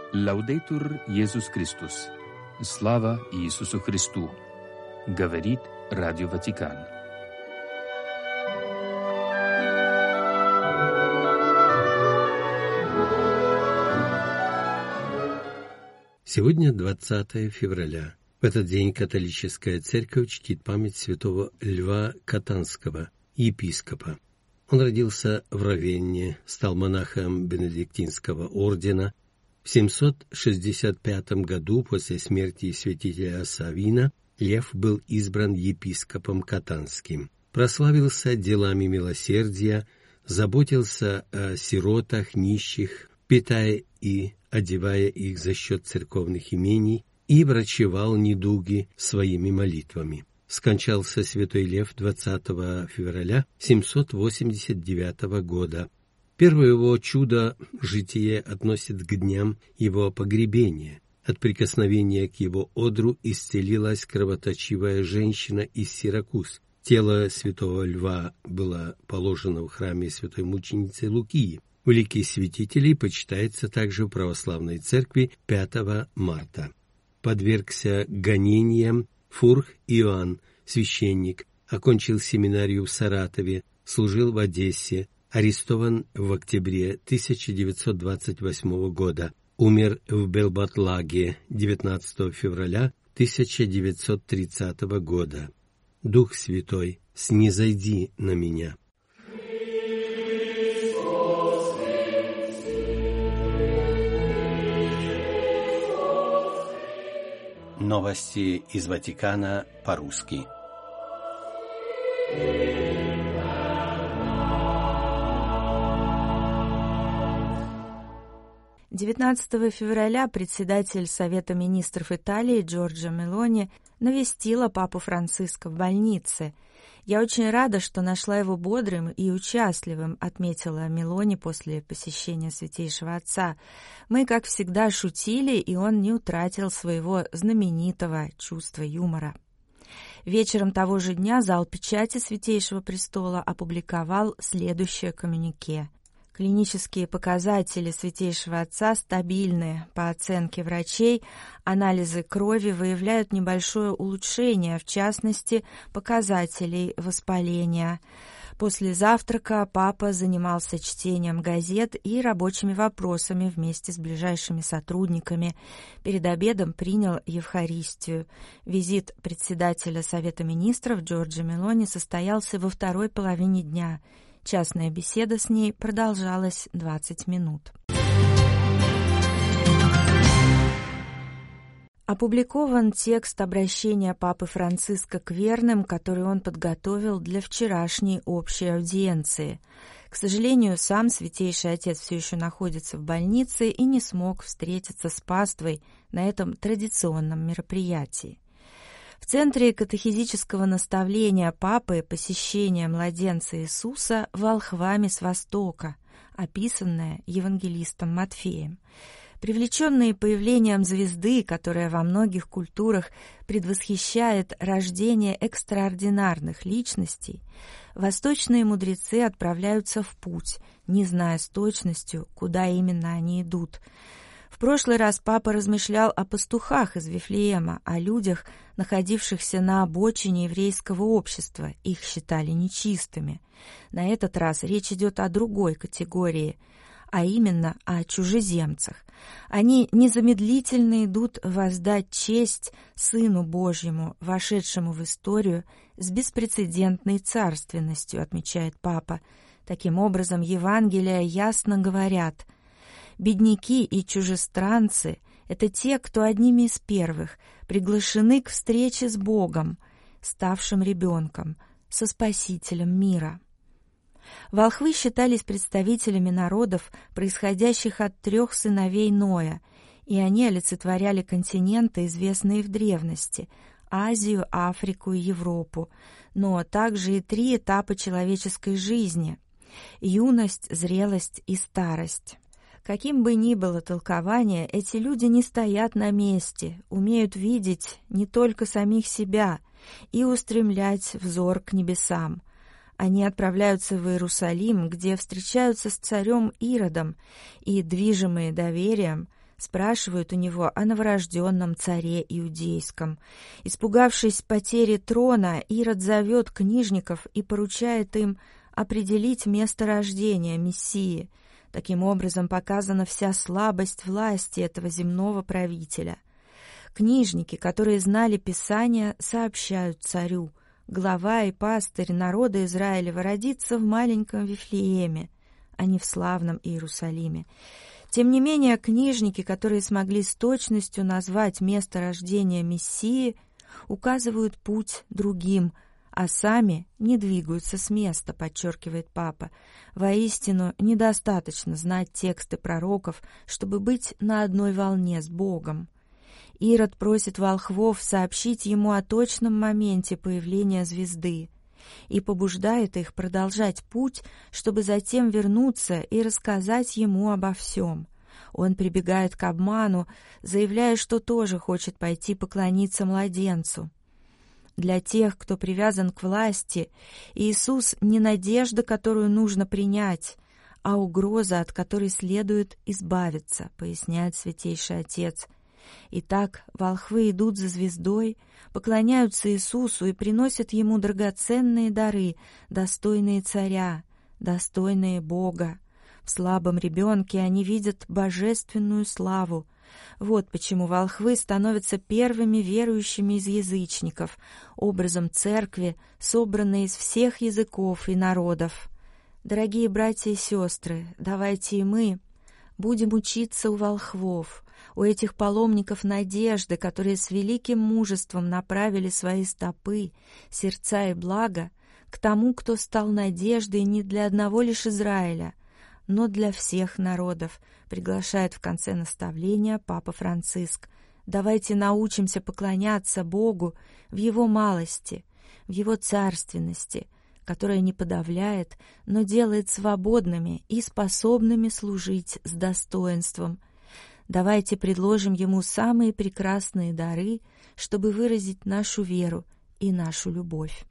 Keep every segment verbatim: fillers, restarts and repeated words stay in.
Лаудейтур Иисус Христос. Слава Иисусу Христу. Говорит Радио Ватикан. Сегодня двадцатое февраля. В этот день католическая церковь чтит память святого Льва Катанского, епископа. Он родился в Равенне, стал монахом Бенедиктинского ордена. В семьсот шестьдесят пятом году после смерти святителя Савина Лев был избран епископом Катанским. Прославился делами милосердия, заботился о сиротах, нищих, питая и одевая их за счет церковных имений, и врачевал недуги своими молитвами. Скончался святой Лев двадцатого февраля семьсот восемьдесят девятого года. Первое его чудо житие относит к дням его погребения. От прикосновения к его одру исцелилась кровоточивая женщина из Сиракуз. Тело святого Льва было положено в храме святой мученицы Лукии. Великий святитель почитается также в православной церкви пятого марта. Подвергся гонениям Фурх Иоанн, священник, окончил семинарию в Саратове, служил в Одессе, арестован в октябре тысяча девятьсот двадцать восьмого года, умер в Белбатлаге девятнадцатого февраля тысяча девятьсот тридцатого года. Дух Святой, снизойди на меня. Новости из Ватикана по-русски. девятнадцатого февраля председатель Совета министров Италии Джорджа Мелони навестила папу Франциска в больнице. «Я очень рада, что нашла его бодрым и участливым», — отметила Мелони после посещения Святейшего Отца. «Мы, как всегда, шутили, и он не утратил своего знаменитого чувства юмора». Вечером того же дня зал печати Святейшего Престола опубликовал следующее коммюнике. Клинические показатели Святейшего Отца стабильны. По оценке врачей, анализы крови выявляют небольшое улучшение, в частности, показателей воспаления. После завтрака папа занимался чтением газет и рабочими вопросами вместе с ближайшими сотрудниками. Перед обедом принял Евхаристию. Визит председателя Совета министров Джорджа Мелони состоялся во второй половине дня. Частная беседа с ней продолжалась двадцать минут. Опубликован текст обращения Папы Франциска к верным, который он подготовил для вчерашней общей аудиенции. К сожалению, сам Святейший Отец все еще находится в больнице и не смог встретиться с паствой на этом традиционном мероприятии. В центре катехизического наставления Папы посещение младенца Иисуса волхвами с Востока, описанное евангелистом Матфеем. Привлеченные появлением звезды, которая во многих культурах предвосхищает рождение экстраординарных личностей, восточные мудрецы отправляются в путь, не зная с точностью, куда именно они идут. В прошлый раз папа размышлял о пастухах из Вифлеема, о людях, находившихся на обочине еврейского общества, их считали нечистыми. На этот раз речь идет о другой категории, а именно о чужеземцах. Они незамедлительно идут воздать честь Сыну Божьему, вошедшему в историю с беспрецедентной царственностью, отмечает папа. Таким образом, Евангелия ясно говорят: бедняки и чужестранцы — это те, кто одними из первых приглашены к встрече с Богом, ставшим ребенком, со Спасителем мира. Волхвы считались представителями народов, происходящих от трех сыновей Ноя, и они олицетворяли континенты, известные в древности — Азию, Африку и Европу, но также и три этапа человеческой жизни — юность, зрелость и старость. Каким бы ни было толкование, эти люди не стоят на месте, умеют видеть не только самих себя и устремлять взор к небесам. Они отправляются в Иерусалим, где встречаются с царем Иродом, и, движимые доверием, спрашивают у него о новорожденном царе иудейском. Испугавшись потери трона, Ирод зовет книжников и поручает им определить место рождения Мессии. Таким образом показана вся слабость власти этого земного правителя. Книжники, которые знали Писания, сообщают царю: глава и пастырь народа Израилева родится в маленьком Вифлееме, а не в славном Иерусалиме. Тем не менее, книжники, которые смогли с точностью назвать место рождения Мессии, указывают путь другим, а сами не двигаются с места, подчеркивает папа. Воистину, недостаточно знать тексты пророков, чтобы быть на одной волне с Богом. Ирод просит волхвов сообщить ему о точном моменте появления звезды и побуждает их продолжать путь, чтобы затем вернуться и рассказать ему обо всем. Он прибегает к обману, заявляя, что тоже хочет пойти поклониться младенцу. Для тех, кто привязан к власти, Иисус не надежда, которую нужно принять, а угроза, от которой следует избавиться, поясняет Святейший Отец. Итак, волхвы идут за звездой, поклоняются Иисусу и приносят Ему драгоценные дары, достойные царя, достойные Бога. В слабом ребенке они видят божественную славу. Вот почему волхвы становятся первыми верующими из язычников, образом церкви, собранной из всех языков и народов. Дорогие братья и сестры, давайте и мы будем учиться у волхвов, у этих паломников надежды, которые с великим мужеством направили свои стопы, сердца и блага к тому, кто стал надеждой не для одного лишь Израиля, но для всех народов, приглашает в конце наставления папа Франциск. Давайте научимся поклоняться Богу в Его малости, в Его царственности, которая не подавляет, но делает свободными и способными служить с достоинством. Давайте предложим Ему самые прекрасные дары, чтобы выразить нашу веру и нашу любовь.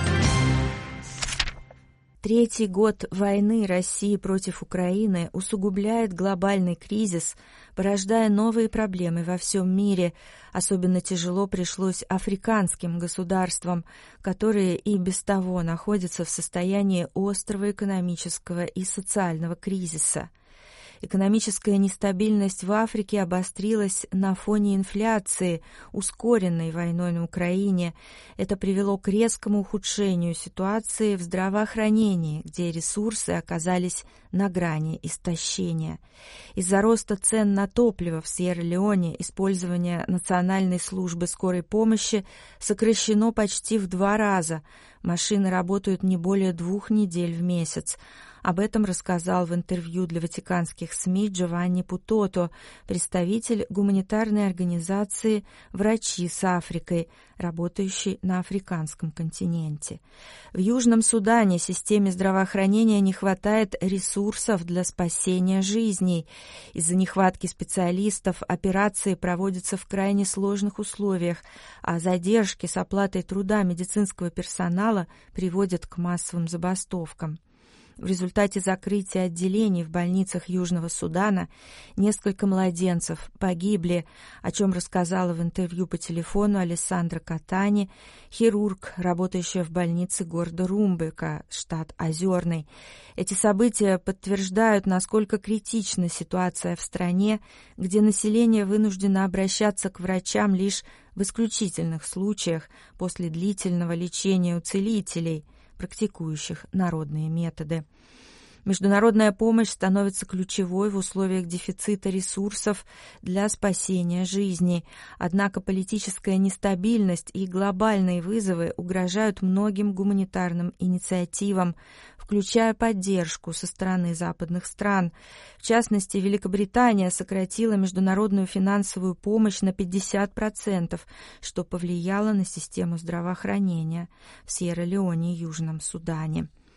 Третий год войны России против Украины усугубляет глобальный кризис, порождая новые проблемы во всем мире. Особенно тяжело пришлось африканским государствам, которые и без того находятся в состоянии острого экономического и социального кризиса. Экономическая нестабильность в Африке обострилась на фоне инфляции, ускоренной войной на Украине. Это привело к резкому ухудшению ситуации в здравоохранении, где ресурсы оказались на грани истощения. Из-за роста цен на топливо в Сьерра-Леоне использование Национальной службы скорой помощи сокращено почти в два раза. Машины работают не более двух недель в месяц. Об этом рассказал в интервью для ватиканских СМИ Джованни Путото, представитель гуманитарной организации «Врачи с Африкой», работающей на африканском континенте. В Южном Судане системе здравоохранения не хватает ресурсов для спасения жизней. Из-за нехватки специалистов операции проводятся в крайне сложных условиях, а задержки с оплатой труда медицинского персонала приводят к массовым забастовкам. В результате закрытия отделений в больницах Южного Судана несколько младенцев погибли, о чем рассказала в интервью по телефону Алессандра Катани, хирург, работающая в больнице города Румбека, штат Озерный. Эти события подтверждают, насколько критична ситуация в стране, где население вынуждено обращаться к врачам лишь в исключительных случаях после длительного лечения у целителей, практикующих народные методы. Международная помощь становится ключевой в условиях дефицита ресурсов для спасения жизней. Однако политическая нестабильность и глобальные вызовы угрожают многим гуманитарным инициативам, включая поддержку со стороны западных стран. В частности, Великобритания сократила международную финансовую помощь на пятьдесят процентов, что повлияло на систему здравоохранения в Сьерра-Леоне и Южном Судане.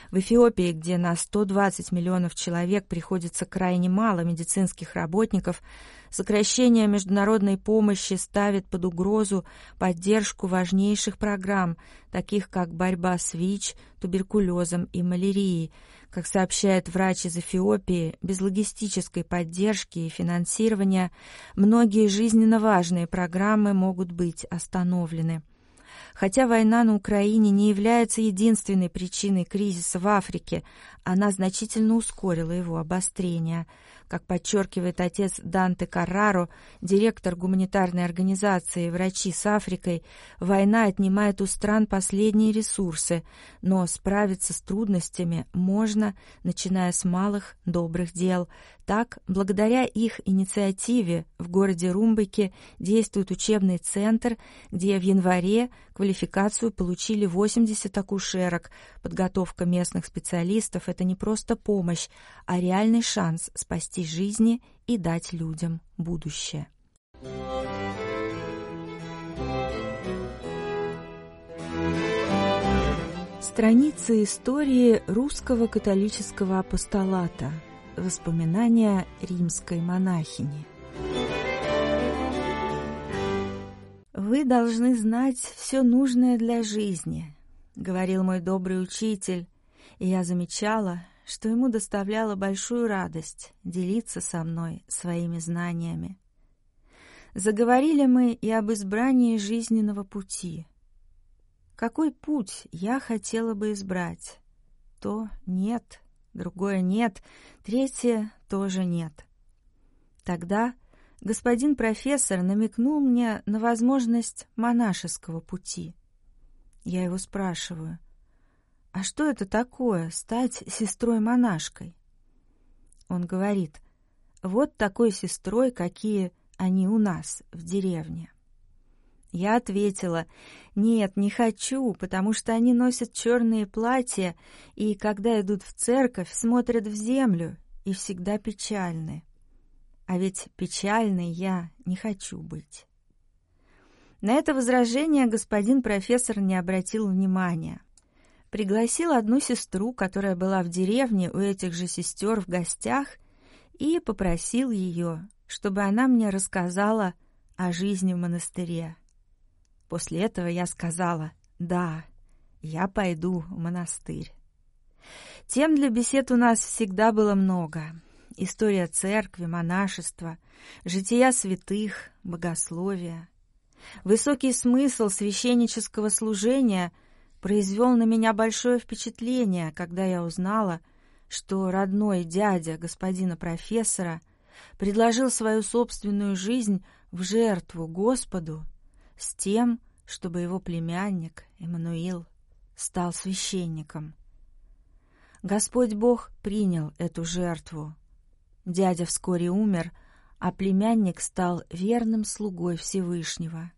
В Эфиопии, где на сто двадцать миллионов человек приходится крайне мало медицинских работников, сокращение международной помощи ставит под угрозу поддержку важнейших программ, таких как борьба с ВИЧ, туберкулезом и малярией. Как сообщает врач из Эфиопии, без логистической поддержки и финансирования многие жизненно важные программы могут быть остановлены. Хотя война на Украине не является единственной причиной кризиса в Африке, она значительно ускорила его обострение. Как подчеркивает отец Данте Карраро, директор гуманитарной организации «Врачи с Африкой», война отнимает у стран последние ресурсы, но справиться с трудностями можно, начиная с малых добрых дел. Так, благодаря их инициативе в городе Румбеке действует учебный центр, где в январе квалификацию получили восемьдесят акушерок. Подготовка местных специалистов — это не просто помощь, а реальный шанс спасти жизни и дать людям будущее. Страницы истории русского католического апостолата. Воспоминания римской монахини. «Вы должны знать все нужное для жизни», — говорил мой добрый учитель, и я замечала, что ему доставляло большую радость делиться со мной своими знаниями. Заговорили мы и об избрании жизненного пути. Какой путь я хотела бы избрать? То нет, другое нет, третье тоже нет. Тогда господин профессор намекнул мне на возможность монашеского пути. Я его спрашиваю: «А что это такое — стать сестрой-монашкой?» Он говорит: «Вот такой сестрой, какие они у нас в деревне». Я ответила: «Нет, не хочу, потому что они носят черные платья и, когда идут в церковь, смотрят в землю и всегда печальны. А ведь печальной я не хочу быть». На это возражение господин профессор не обратил внимания. Пригласил одну сестру, которая была в деревне у этих же сестер в гостях, и попросил ее, чтобы она мне рассказала о жизни в монастыре. После этого я сказала: «Да, я пойду в монастырь». Тем для бесед у нас всегда было много. История церкви, монашества, жития святых, богословия. Высокий смысл священнического служения произвел на меня большое впечатление, когда я узнала, что родной дядя господина профессора предложил свою собственную жизнь в жертву Господу с тем, чтобы его племянник Эммануил стал священником. Господь Бог принял эту жертву. Дядя вскоре умер, а племянник стал верным слугой Всевышнего.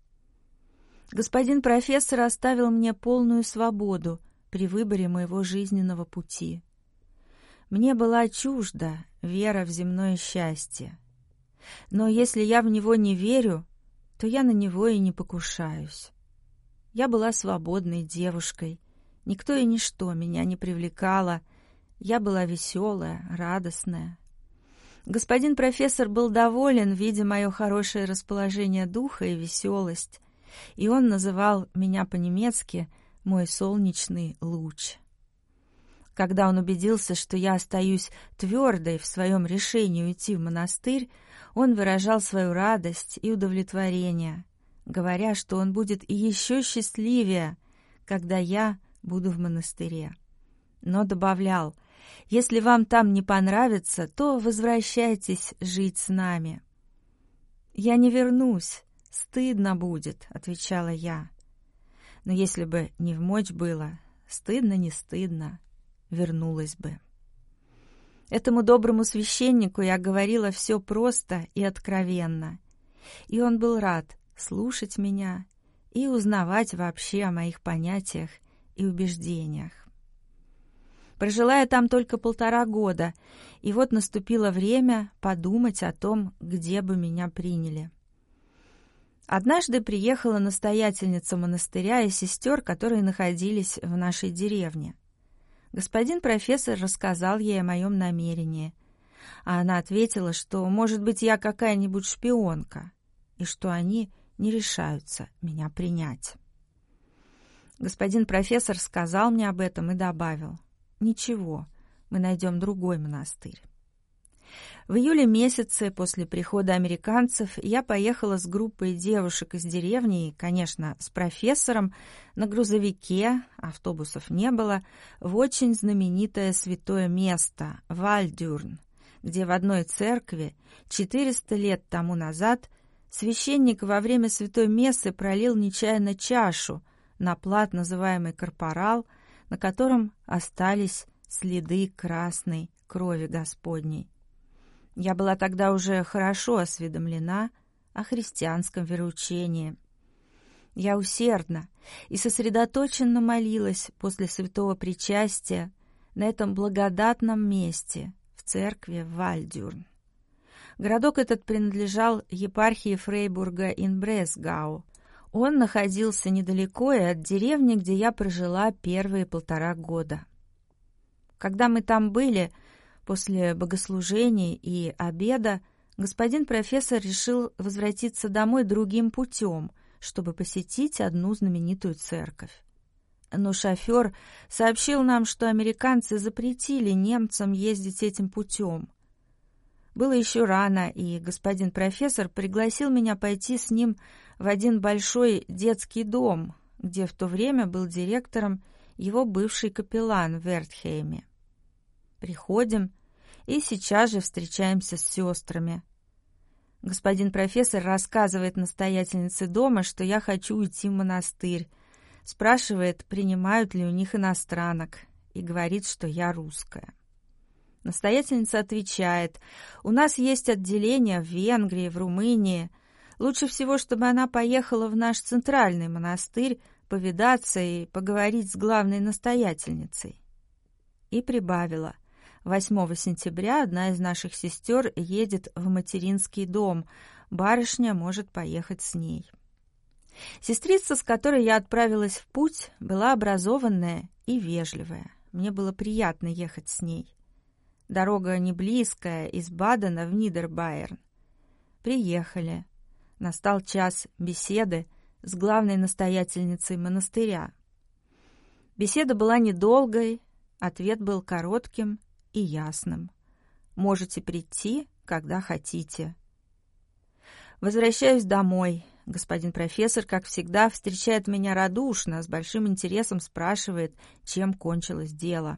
Господин профессор оставил мне полную свободу при выборе моего жизненного пути. Мне была чужда вера в земное счастье. Но если я в него не верю, то я на него и не покушаюсь. Я была свободной девушкой, никто и ничто меня не привлекало, я была веселая, радостная. Господин профессор был доволен, видя мое хорошее расположение духа и веселость, и он называл меня по-немецки «мой солнечный луч». Когда он убедился, что я остаюсь твердой в своем решении уйти в монастырь, он выражал свою радость и удовлетворение, говоря, что он будет и еще счастливее, когда я буду в монастыре. Но добавлял: «Если вам там не понравится, то возвращайтесь жить с нами». «Я не вернусь, стыдно будет», — отвечала я. Но если бы не вмочь было, стыдно не стыдно, вернулась бы. Этому доброму священнику я говорила все просто и откровенно, и он был рад слушать меня и узнавать вообще о моих понятиях и убеждениях. Прожила я там только полтора года, и вот наступило время подумать о том, где бы меня приняли. Однажды приехала настоятельница монастыря и сестер, которые находились в нашей деревне. Господин профессор рассказал ей о моем намерении, а она ответила, что, может быть, я какая-нибудь шпионка, и что они не решаются меня принять. Господин профессор сказал мне об этом и добавил: «Ничего, мы найдем другой монастырь». В июле месяце после прихода американцев я поехала с группой девушек из деревни и, конечно, с профессором на грузовике, автобусов не было, в очень знаменитое святое место Вальдюрн, где в одной церкви четыреста лет тому назад священник во время святой мессы пролил нечаянно чашу на плат, называемый корпорал, на котором остались следы красной крови Господней. Я была тогда уже хорошо осведомлена о христианском вероучении. Я усердно и сосредоточенно молилась после святого причастия на этом благодатном месте в церкви в Вальдюрн. Городок этот принадлежал епархии Фрейбурга ин Бресгау. Он находился недалеко и от деревни, где я прожила первые полтора года. Когда мы там были, после богослужений и обеда, господин профессор решил возвратиться домой другим путем, чтобы посетить одну знаменитую церковь. Но шофер сообщил нам, что американцы запретили немцам ездить этим путем. Было еще рано, и господин профессор пригласил меня пойти с ним в один большой детский дом, где в то время был директором его бывший капеллан в Вертхейме. Приходим и сейчас же встречаемся с сестрами. Господин профессор рассказывает настоятельнице дома, что я хочу уйти в монастырь, спрашивает, принимают ли у них иностранок, и говорит, что я русская. Настоятельница отвечает: «У нас есть отделение в Венгрии, в Румынии. Лучше всего, чтобы она поехала в наш центральный монастырь повидаться и поговорить с главной настоятельницей». И прибавила: восьмого сентября одна из наших сестер едет в материнский дом. Барышня может поехать с ней. Сестрица, с которой я отправилась в путь, была образованная и вежливая. Мне было приятно ехать с ней. Дорога не близкая, из Бадена в Нидербайерн. Приехали. Настал час беседы с главной настоятельницей монастыря. Беседа была недолгой, ответ был коротким и ясным. Можете прийти, когда хотите. Возвращаюсь домой. Господин профессор, как всегда, встречает меня радушно, с большим интересом спрашивает, чем кончилось дело.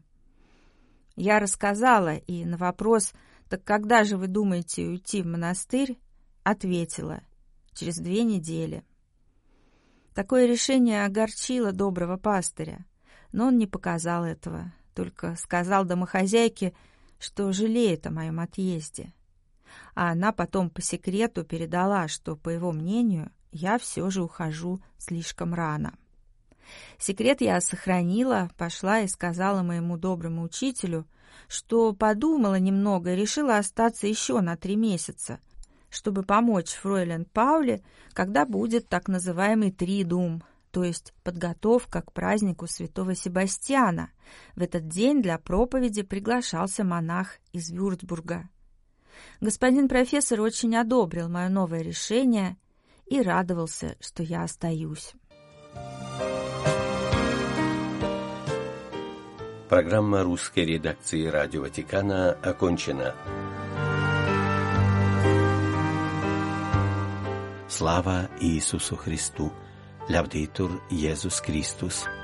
Я рассказала, и на вопрос: «Так когда же вы думаете уйти в монастырь?» ответила: «Через две недели». Такое решение огорчило доброго пастыря, но он не показал этого, только сказал домохозяйке, что жалеет о моем отъезде. А она потом по секрету передала, что, по его мнению, я все же ухожу слишком рано. Секрет я сохранила, пошла и сказала моему доброму учителю, что подумала немного и решила остаться еще на три месяца, чтобы помочь фройлен Пауле, когда будет так называемый тридум, то есть подготовка к празднику святого Себастьяна. В этот день для проповеди приглашался монах из Вюрцбурга. Господин профессор очень одобрил мое новое решение и радовался, что я остаюсь. Программа русской редакции Радио Ватикана окончена. Слава Иисусу Христу! Лаудетур Иисус Христос!